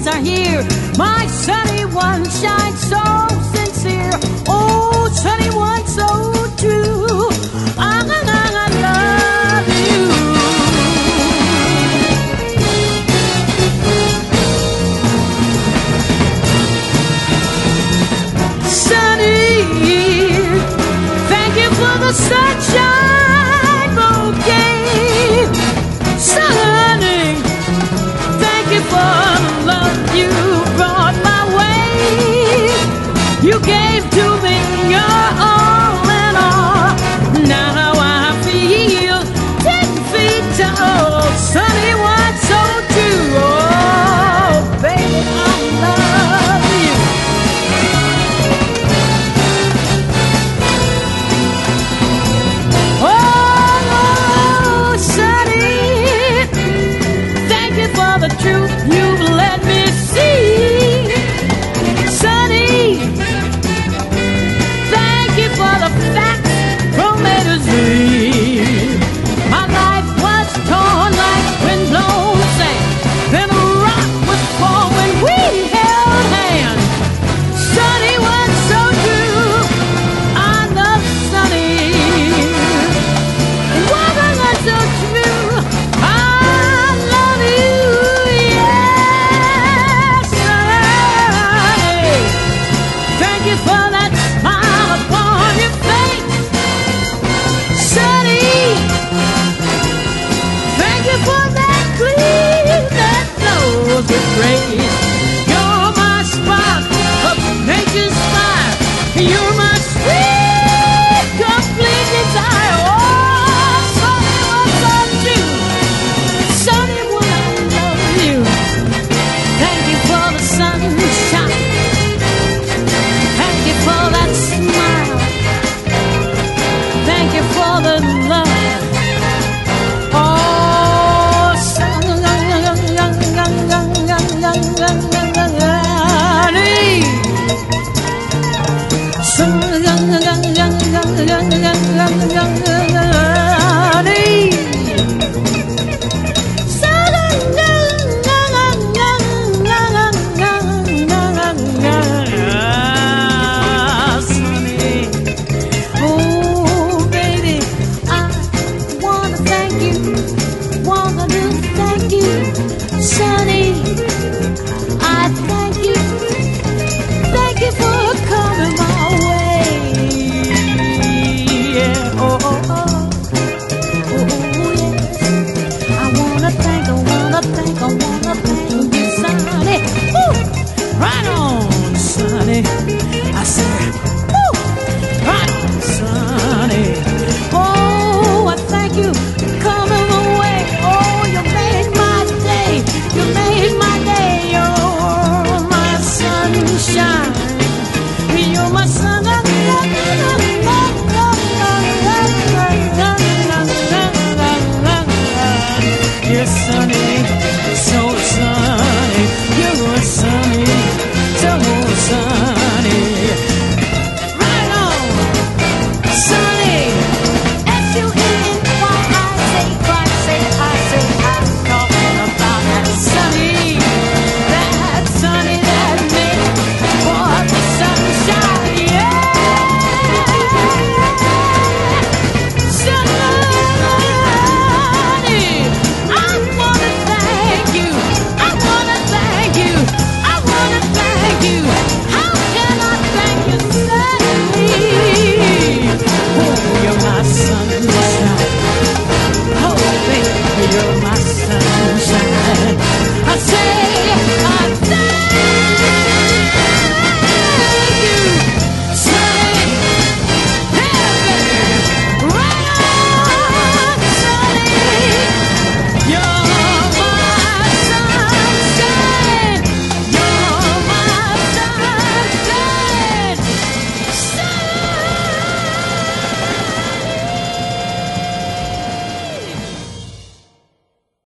friends are here. My sunny one shines so sincere. Oh, sunny one so true. I love you. Sunny, thank you for the sunshine bouquet. Sunny, thank you for the love you brought my way. You gave to me your all in all. Now I feel 10 feet tall. Sunny one so true. Oh, baby, I love you. Oh, Sunny, thank you for the truth you've let me see. Sunny, thank you for the facts from A to Z. My life was torn like windblown sand. Then a rock was formed when we held hands. Sunny was so true. I love Sunny. Wasn't that so true? I love you, yes, Sunny. Thank you for that smile upon your face, Sunny. Thank you for that gleam that flows with grace. You're my spark of nature's fire. You're my sweet, complete desire. Oh, Sunny, what's up, you? Sunny, what I love you. Thank you for the sunshine. Thank you for that smile. Thank you for the love. Oh, Sunny. Sunny. Oh, baby, I wanna thank you. Wanna thank you, Sunny. I thank you. Thank you for coming my way. Yeah, oh, oh, oh. Oh, yes. I wanna thank you, Sunny. Woo! Right on, Sunny. I said, woo! Right on, Sunny. Oh, I thank you for coming away. Oh, you made my day. You made my day. You're my sunshine. You're my sun. Yes, Sunny.